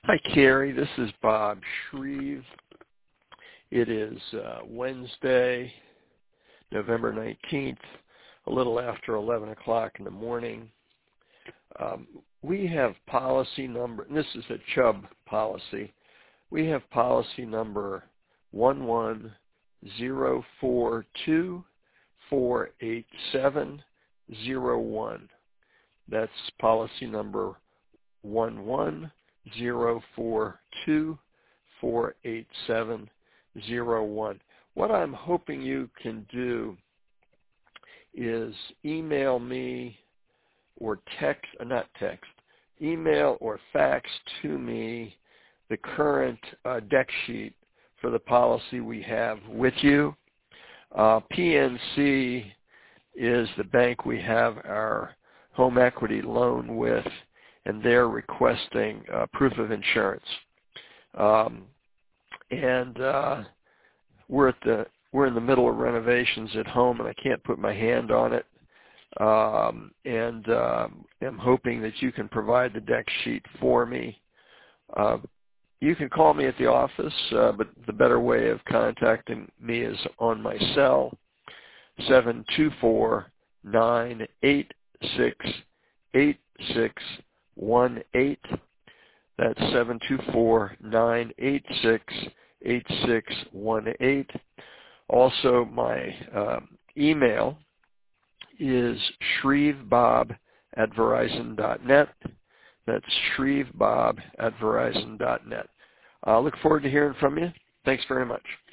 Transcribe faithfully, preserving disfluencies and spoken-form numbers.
Hi, Carrie. This is Bob Shreve. It is uh, Wednesday, November nineteenth, a little after eleven o'clock in the morning. Um, we have policy number, and this is a Chubb policy. We have policy number one one zero four two four eight seven zero one. That's policy number one one zero four two four eight seven zero one. What I'm hoping you can do is email me or text, uh, not text, email or fax to me the current uh, deck sheet for the policy we have with you. Uh, P N C is the bank we have our home equity loan with, and they're requesting uh, proof of insurance. Um, and uh, we're at the we're in the middle of renovations at home, and I can't put my hand on it. Um, and uh, I'm hoping that you can provide the deck sheet for me. Uh, you can call me at the office, uh, but the better way of contacting me is on my cell, seven two four nine eight six eight six one eight. That's seven two four nine eight six eight six one eight. Also, my um, email is shrevebob at verizon dot net. That's shrevebob at verizon dot net. I look forward to hearing from you. Thanks very much.